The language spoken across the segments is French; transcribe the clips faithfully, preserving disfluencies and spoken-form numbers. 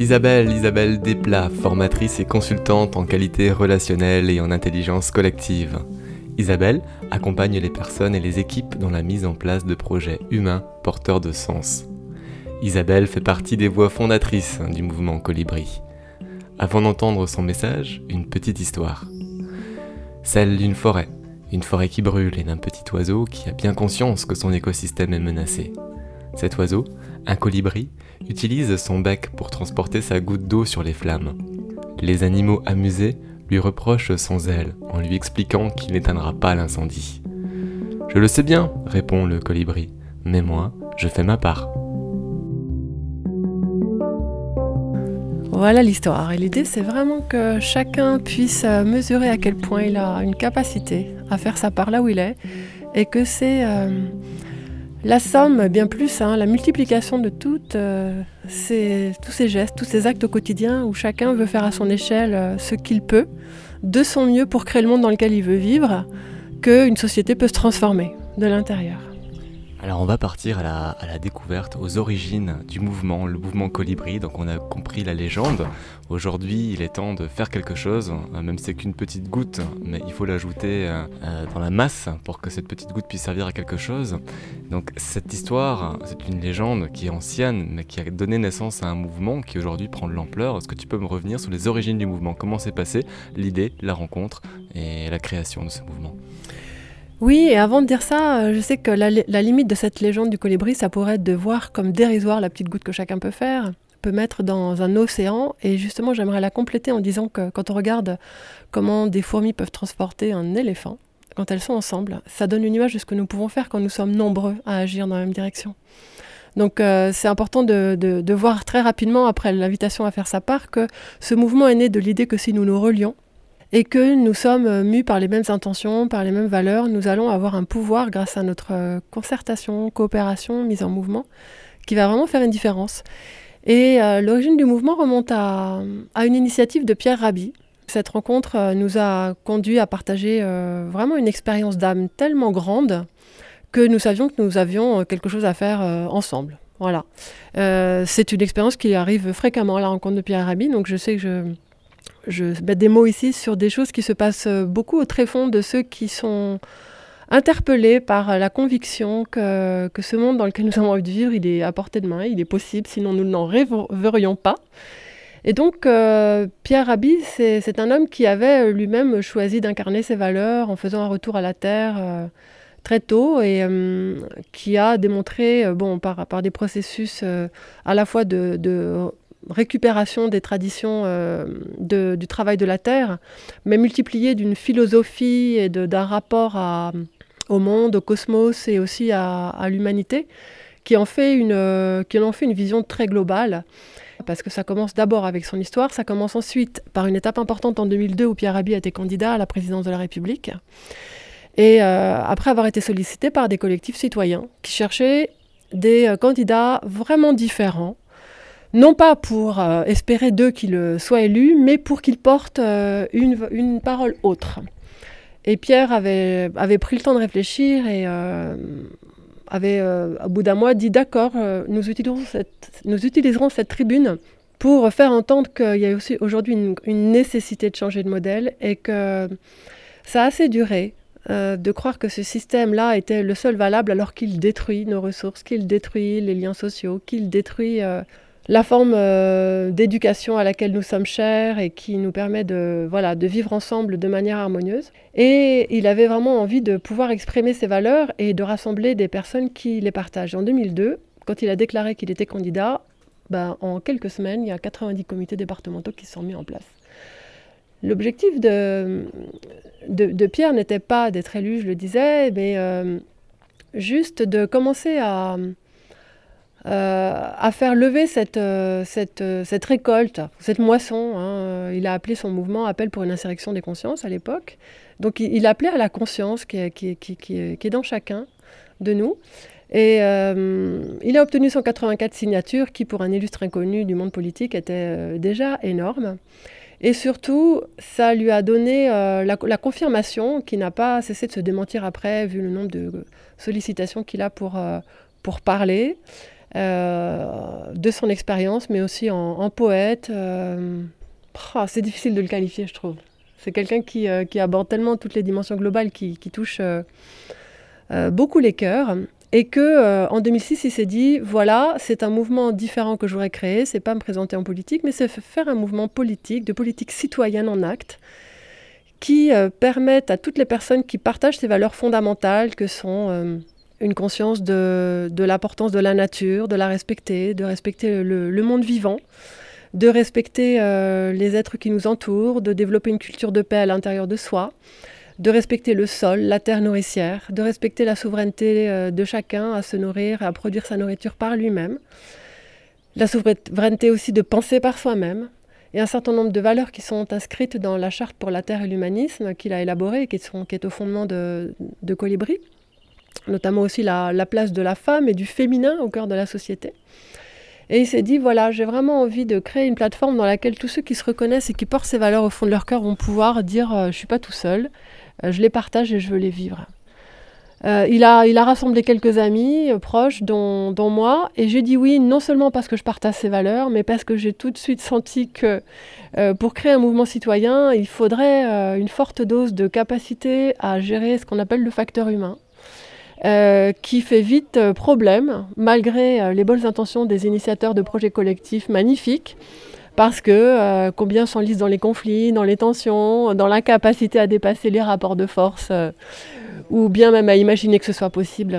Isabelle, Isabelle Desplat, formatrice et consultante en qualité relationnelle et en intelligence collective. Isabelle accompagne les personnes et les équipes dans la mise en place de projets humains porteurs de sens. Isabelle fait partie des voix fondatrices du mouvement Colibri. Avant d'entendre son message, une petite histoire. Celle d'une forêt, une forêt qui brûle et d'un petit oiseau qui a bien conscience que son écosystème est menacé. Cet oiseau, un colibri, utilise son bec pour transporter sa goutte d'eau sur les flammes. Les animaux amusés lui reprochent son zèle en lui expliquant qu'il n'éteindra pas l'incendie. « Je le sais bien, répond le colibri, mais moi, je fais ma part. » Voilà l'histoire. Et l'idée, c'est vraiment que chacun puisse mesurer à quel point il a une capacité à faire sa part là où il est, et que c'est euh, la somme, bien plus, hein, la multiplication de toutes, euh, ces, tous ces gestes, tous ces actes au quotidien où chacun veut faire à son échelle euh, ce qu'il peut, de son mieux pour créer le monde dans lequel il veut vivre, qu'une société peut se transformer de l'intérieur. Alors on va partir à la, à la découverte, aux origines du mouvement, le mouvement Colibri. Donc on a compris la légende. Aujourd'hui, il est temps de faire quelque chose, même si c'est qu'une petite goutte, mais il faut l'ajouter euh, dans la masse pour que cette petite goutte puisse servir à quelque chose. Donc cette histoire, c'est une légende qui est ancienne, mais qui a donné naissance à un mouvement qui aujourd'hui prend de l'ampleur. Est-ce que tu peux me revenir sur les origines du mouvement? Comment s'est passée l'idée, la rencontre et la création de ce mouvement? Oui, et avant de dire ça, je sais que la, la limite de cette légende du colibri, ça pourrait être de voir comme dérisoire la petite goutte que chacun peut faire, peut mettre dans un océan. Et justement, j'aimerais la compléter en disant que quand on regarde comment des fourmis peuvent transporter un éléphant, quand elles sont ensemble, ça donne une image de ce que nous pouvons faire quand nous sommes nombreux à agir dans la même direction. Donc euh, c'est important de, de, de voir très rapidement, après l'invitation à faire sa part, que ce mouvement est né de l'idée que si nous nous relions, et que nous sommes mus par les mêmes intentions, par les mêmes valeurs, nous allons avoir un pouvoir grâce à notre concertation, coopération, mise en mouvement, qui va vraiment faire une différence. Et euh, l'origine du mouvement remonte à, à une initiative de Pierre Rabhi. Cette rencontre euh, nous a conduit à partager euh, vraiment une expérience d'âme tellement grande que nous savions que nous avions quelque chose à faire euh, ensemble. Voilà. Euh, c'est une expérience qui arrive fréquemment à la rencontre de Pierre Rabhi, donc je sais que je... Je mets des mots ici sur des choses qui se passent beaucoup au tréfonds de ceux qui sont interpellés par la conviction que, que ce monde dans lequel nous avons envie de vivre, il est à portée de main, il est possible, sinon nous n'en rêverions pas. Et donc, euh, Pierre Rabhi, c'est, c'est un homme qui avait lui-même choisi d'incarner ses valeurs en faisant un retour à la terre euh, très tôt et euh, qui a démontré, euh, bon, par, par des processus euh, à la fois de... de récupération des traditions euh, de, du travail de la terre, mais multipliée d'une philosophie et de, d'un rapport à, au monde, au cosmos et aussi à, à l'humanité, qui en fait une, euh, qui en fait une vision très globale. Parce que ça commence d'abord avec son histoire, ça commence ensuite par une étape importante en deux mille deux où Pierre Rabhi a été candidat à la présidence de la République. Et euh, après avoir été sollicité par des collectifs citoyens qui cherchaient des euh, candidats vraiment différents, non pas pour euh, espérer d'eux qu'il soit élu, mais pour qu'il porte euh, une, une parole autre. Et Pierre avait, avait pris le temps de réfléchir et euh, avait, euh, au bout d'un mois, dit « D'accord, euh, nous, utiliserons cette, nous utiliserons cette tribune pour faire entendre qu'il y a aussi aujourd'hui une, une nécessité de changer de modèle et que ça a assez duré euh, de croire que ce système-là était le seul valable alors qu'il détruit nos ressources, qu'il détruit les liens sociaux, qu'il détruit... Euh, la forme euh, d'éducation à laquelle nous sommes chers et qui nous permet de, voilà, de vivre ensemble de manière harmonieuse. Et il avait vraiment envie de pouvoir exprimer ses valeurs et de rassembler des personnes qui les partagent. En deux mille deux, quand il a déclaré qu'il était candidat, ben, en quelques semaines, il y a quatre-vingt-dix comités départementaux qui se sont mis en place. L'objectif de, de, de Pierre n'était pas d'être élu, je le disais, mais euh, juste de commencer à... Euh, à faire lever cette, euh, cette, euh, cette récolte, cette moisson. Hein. Il a appelé son mouvement « Appel pour une insurrection des consciences » à l'époque. Donc il, il appelait à la conscience qui est, qui, est, qui, qui, est, qui est dans chacun de nous. Et euh, il a obtenu cent quatre-vingt-quatre signatures qui, pour un illustre inconnu du monde politique, étaient euh, déjà énormes. Et surtout, ça lui a donné euh, la, la confirmation, qui n'a pas cessé de se démentir après, vu le nombre de sollicitations qu'il a pour, euh, pour parler. euh, de son expérience, mais aussi en, en poète. Euh, oh, c'est difficile de le qualifier, je trouve. C'est quelqu'un qui, euh, qui aborde tellement toutes les dimensions globales, qui, qui touche euh, euh, beaucoup les cœurs. Et que euh, en deux mille six, il s'est dit, voilà, c'est un mouvement différent que je voudrais créer, c'est pas me présenter en politique, mais c'est faire un mouvement politique, de politique citoyenne en acte, qui euh, permette à toutes les personnes qui partagent ces valeurs fondamentales, que sont euh, une conscience de, de l'importance de la nature, de la respecter, de respecter le, le monde vivant, de respecter euh, les êtres qui nous entourent, de développer une culture de paix à l'intérieur de soi, de respecter le sol, la terre nourricière, de respecter la souveraineté euh, de chacun à se nourrir et à produire sa nourriture par lui-même, la souveraineté aussi de penser par soi-même, et un certain nombre de valeurs qui sont inscrites dans la charte pour la terre et l'humanisme qu'il a élaborée et qui, sont, qui est au fondement de, de Colibri, notamment aussi la, la place de la femme et du féminin au cœur de la société. Et il s'est dit, voilà, j'ai vraiment envie de créer une plateforme dans laquelle tous ceux qui se reconnaissent et qui portent ces valeurs au fond de leur cœur vont pouvoir dire euh, « je ne suis pas tout seul, euh, je les partage et je veux les vivre ». Euh, il, a, il a rassemblé quelques amis euh, proches, dont, dont moi, et j'ai dit oui, non seulement parce que je partage ces valeurs, mais parce que j'ai tout de suite senti que euh, pour créer un mouvement citoyen, il faudrait euh, une forte dose de capacité à gérer ce qu'on appelle le facteur humain. Euh, qui fait vite euh, problème, malgré euh, les bonnes intentions des initiateurs de projets collectifs magnifiques, parce que euh, combien s'enlisent dans les conflits, dans les tensions, dans l'incapacité à dépasser les rapports de force, euh, ou bien même à imaginer que ce soit possible,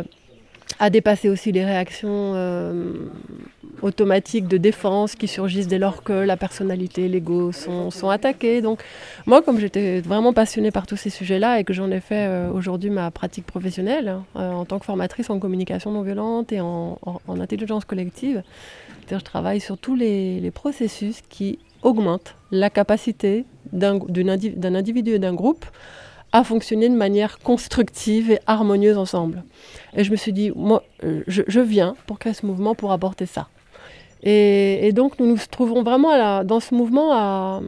à dépasser aussi les réactions euh, automatiques de défense qui surgissent dès lors que la personnalité, l'ego sont, sont attaqués. Donc moi, comme j'étais vraiment passionnée par tous ces sujets-là et que j'en ai fait euh, aujourd'hui ma pratique professionnelle, hein, euh, en tant que formatrice en communication non violente et en, en, en intelligence collective, c'est-à-dire je travaille sur tous les, les processus qui augmentent la capacité d'un, indiv- d'un individu et d'un groupe à fonctionner de manière constructive et harmonieuse ensemble. Et je me suis dit, moi, je, je viens pour créer ce mouvement, pour apporter ça. Et, et donc, nous nous trouvons vraiment à la, dans ce mouvement à,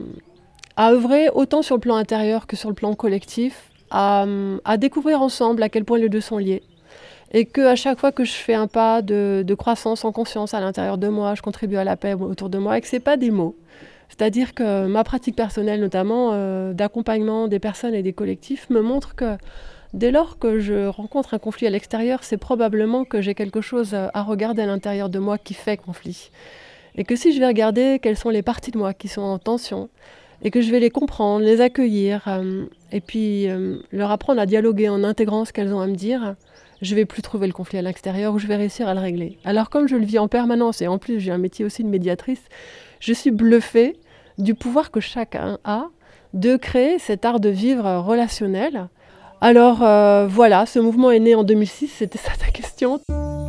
à œuvrer autant sur le plan intérieur que sur le plan collectif, à, à découvrir ensemble à quel point les deux sont liés. Et qu'à chaque fois que je fais un pas de, de croissance en conscience à l'intérieur de moi, je contribue à la paix autour de moi, et que ce n'est pas des mots. C'est-à-dire que ma pratique personnelle, notamment euh, d'accompagnement des personnes et des collectifs, me montre que dès lors que je rencontre un conflit à l'extérieur, c'est probablement que j'ai quelque chose à regarder à l'intérieur de moi qui fait conflit. Et que si je vais regarder quelles sont les parties de moi qui sont en tension, et que je vais les comprendre, les accueillir, euh, et puis euh, leur apprendre à dialoguer en intégrant ce qu'elles ont à me dire, je ne vais plus trouver le conflit à l'extérieur ou je vais réussir à le régler. Alors comme je le vis en permanence, et en plus j'ai un métier aussi de médiatrice, je suis bluffée du pouvoir que chacun a de créer cet art de vivre relationnel. Alors euh, voilà, ce mouvement est né en deux mille six, c'était ça ta question.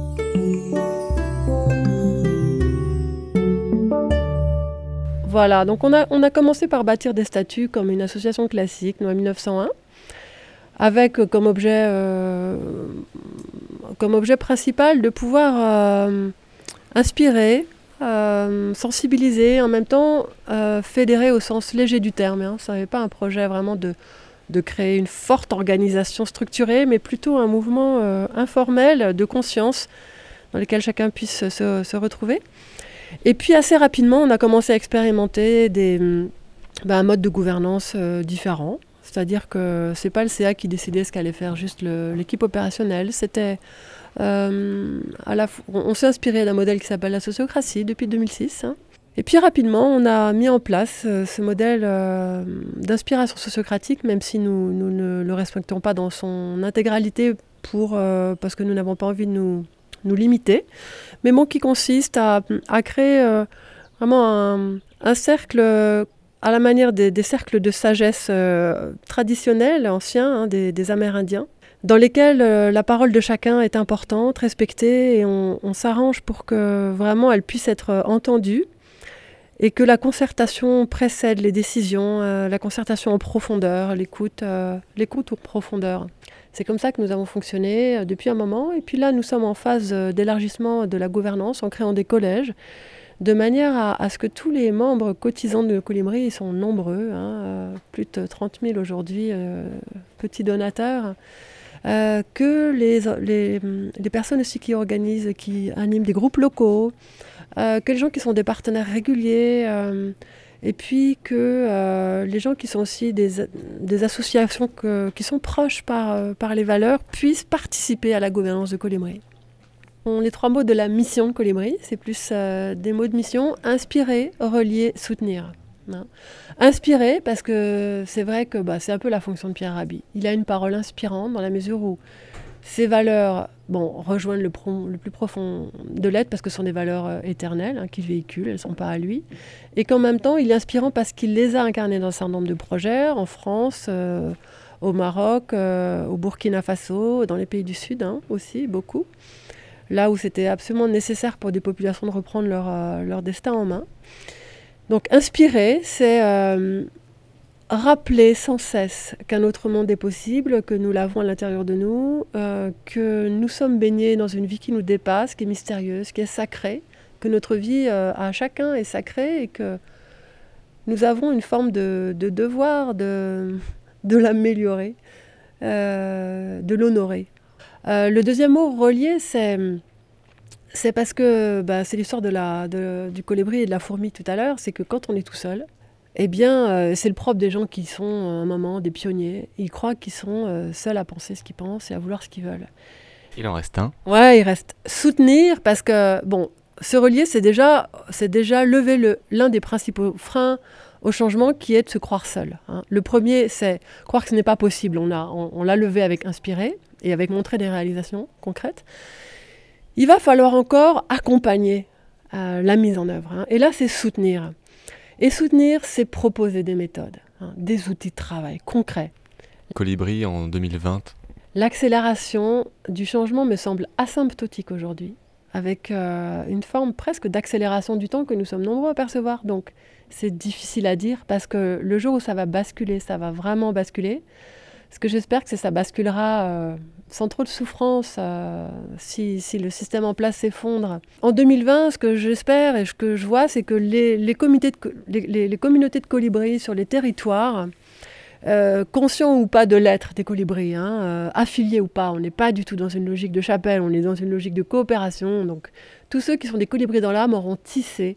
Voilà, donc on a, on a commencé par bâtir des statuts comme une association classique, nous en mille neuf cent un, avec comme objet, euh, comme objet principal de pouvoir euh, inspirer, Euh, sensibiliser, en même temps euh, fédérer au sens léger du terme. Hein. Ce n'est pas un projet vraiment de, de créer une forte organisation structurée, mais plutôt un mouvement euh, informel de conscience dans lequel chacun puisse se, se retrouver. Et puis assez rapidement, on a commencé à expérimenter des, ben, un mode de gouvernance euh, différent. C'est-à-dire que ce n'est pas le C A qui décidait ce qu'allait faire juste le, l'équipe opérationnelle, c'était Euh, à la f- on, on s'est inspiré d'un modèle qui s'appelle la sociocratie depuis deux mille six. Hein. Et puis rapidement, on a mis en place euh, ce modèle euh, d'inspiration sociocratique, même si nous, nous ne le respectons pas dans son intégralité pour, euh, parce que nous n'avons pas envie de nous, nous limiter, mais bon, qui consiste à, à créer euh, vraiment un, un cercle à la manière des, des cercles de sagesse euh, traditionnels, anciens, hein, des, des Amérindiens, dans lesquels euh, la parole de chacun est importante, respectée, et on, on s'arrange pour que vraiment elle puisse être entendue, et que la concertation précède les décisions, euh, la concertation en profondeur, l'écoute, euh, l'écoute en profondeur. C'est comme ça que nous avons fonctionné euh, depuis un moment, et puis là nous sommes en phase euh, d'élargissement de la gouvernance en créant des collèges, de manière à, à ce que tous les membres cotisants de Colibri, ils sont nombreux, hein, euh, plus de trente mille aujourd'hui, euh, petits donateurs, euh, que les, les, les personnes aussi qui organisent, qui animent des groupes locaux, euh, que les gens qui sont des partenaires réguliers, euh, et puis que euh, les gens qui sont aussi des, des associations que, qui sont proches par, euh, par les valeurs puissent participer à la gouvernance de Colibri. Bon, les trois mots de la mission Colibri, c'est plus euh, des mots de mission: inspirer, relier, soutenir. Hein. Inspirer, parce que c'est vrai que bah, c'est un peu la fonction de Pierre Rabhi. Il a une parole inspirante dans la mesure où ses valeurs bon, rejoignent le, pro, le plus profond de l'être, parce que ce sont des valeurs euh, éternelles hein, qu'il véhicule, elles ne sont pas à lui. Et qu'en même temps, il est inspirant parce qu'il les a incarnées dans un certain nombre de projets, en France, euh, au Maroc, euh, au Burkina Faso, dans les pays du Sud hein, aussi, beaucoup. Là où c'était absolument nécessaire pour des populations de reprendre leur, euh, leur destin en main. Donc inspirer, c'est euh, rappeler sans cesse qu'un autre monde est possible, que nous l'avons à l'intérieur de nous, euh, que nous sommes baignés dans une vie qui nous dépasse, qui est mystérieuse, qui est sacrée, que notre vie euh, à chacun est sacrée et que nous avons une forme de, de devoir de, de l'améliorer, euh, de l'honorer. Euh, le deuxième mot, relier, c'est... C'est parce que bah, c'est l'histoire de la, de, du colibri et de la fourmi tout à l'heure, c'est que quand on est tout seul, eh bien, euh, c'est le propre des gens qui sont à un moment des pionniers. Ils croient qu'ils sont euh, seuls à penser ce qu'ils pensent et à vouloir ce qu'ils veulent. Il en reste un. Ouais, il reste soutenir parce que, bon, se relier, c'est déjà, c'est déjà lever le, l'un des principaux freins au changement qui est de se croire seul. Hein. Le premier, c'est croire que ce n'est pas possible. On, a, on, on l'a levé avec inspirer et avec montrer des réalisations concrètes. Il va falloir encore accompagner euh, la mise en œuvre. Hein. Et là, c'est soutenir. Et soutenir, c'est proposer des méthodes, hein, des outils de travail concrets. Colibri en deux mille vingt. L'accélération du changement me semble asymptotique aujourd'hui, avec euh, une forme presque d'accélération du temps que nous sommes nombreux à percevoir. Donc, c'est difficile à dire parce que le jour où ça va basculer, ça va vraiment basculer. Ce que j'espère, que c'est ça basculera euh, sans trop de souffrance euh, si, si le système en place s'effondre. En deux mille vingt, ce que j'espère et ce que je vois, c'est que les, les, comités de, les, les, les communautés de colibris sur les territoires, euh, conscients ou pas de l'être des colibris, hein, euh, affiliés ou pas, on n'est pas du tout dans une logique de chapelle, on est dans une logique de coopération. Donc, tous ceux qui sont des colibris dans l'âme auront tissé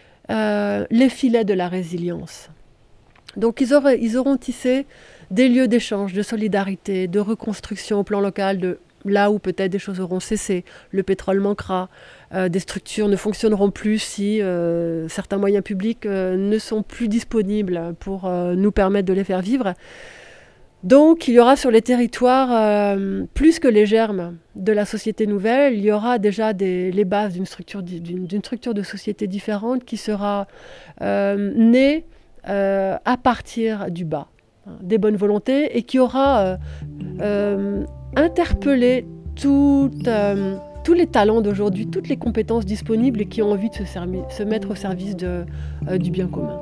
euh, les filets de la résilience. Donc, ils, auraient, ils auront tissé des lieux d'échange, de solidarité, de reconstruction au plan local, de là où peut-être des choses auront cessé, le pétrole manquera, euh, des structures ne fonctionneront plus si euh, certains moyens publics euh, ne sont plus disponibles pour euh, nous permettre de les faire vivre. Donc il y aura sur les territoires, euh, plus que les germes de la société nouvelle, il y aura déjà des, les bases d'une structure, d'une, d'une structure de société différente qui sera euh, née euh, à partir du bas, des bonnes volontés, et qui aura euh, euh, interpellé tout, euh, tous les talents d'aujourd'hui, toutes les compétences disponibles et qui ont envie de se, servi- se mettre au service de, euh, du bien commun.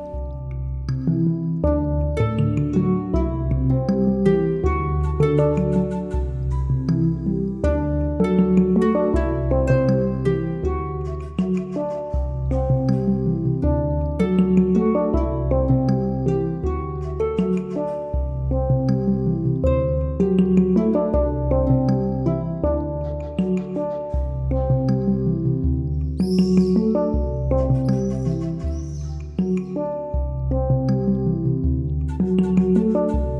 Thank you.